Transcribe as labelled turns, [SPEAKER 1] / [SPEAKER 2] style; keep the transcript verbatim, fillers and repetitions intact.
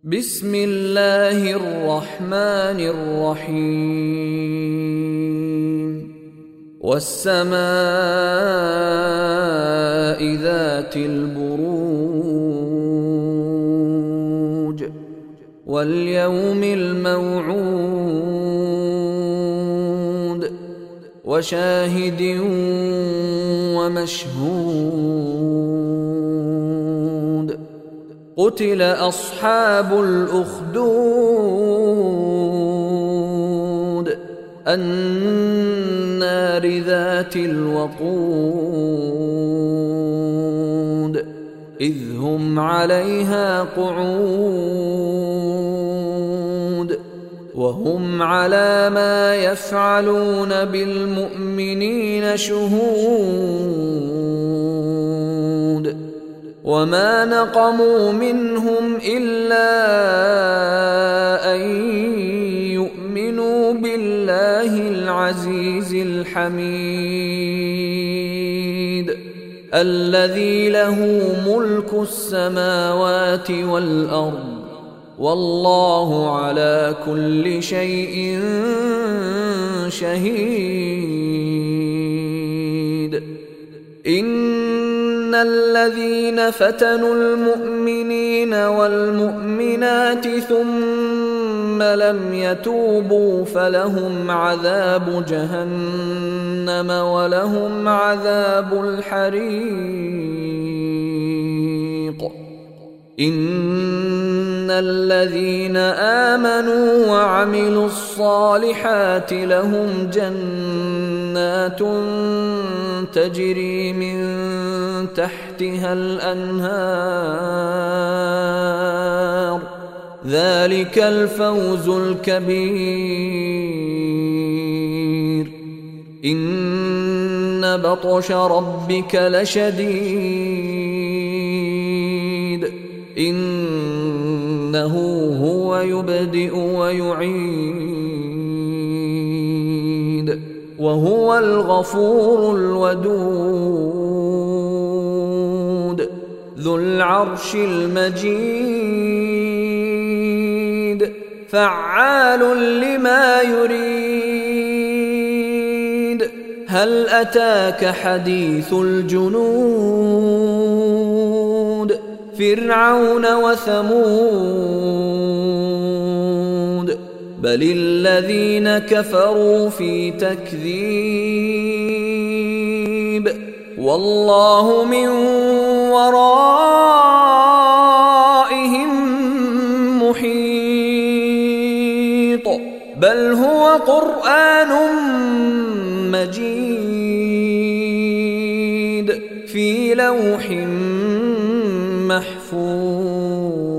[SPEAKER 1] بسم الله الرحمن الرحيم والسماء ذات البروج واليوم الموعود وشاهد ومشهود قتل أصحاب الأخدود النار ذات الوقود إذ هم عليها قعود وهم على ما يفعلون بالمؤمنين شهود وما نقموا منهم إلا أن يؤمنوا بالله العزيز الحميد الذي له ملك السماوات والأرض والله على كل شيء شهيد. إن الذين فتنوا المؤمنين والمؤمنات ثم لم يتوبوا فلهم عذاب جهنم ولهم عذاب الحريق. إن الذين آمنوا وعملوا الصالحات لهم جنات تجري من تحتها الأنهار ذلك الفوز الكبير. إن بطش ربك لشديد إنه هو يبدئ ويعيد وهو الغفور الودود ذو العرش المجيد فعال لما يريد. هل أتاك حديث الجنود فرعون وثمود بل الذين كفروا في تكذيب والله من ورائهم محيط بل هو قرآن مجيد في لوح محفوظ.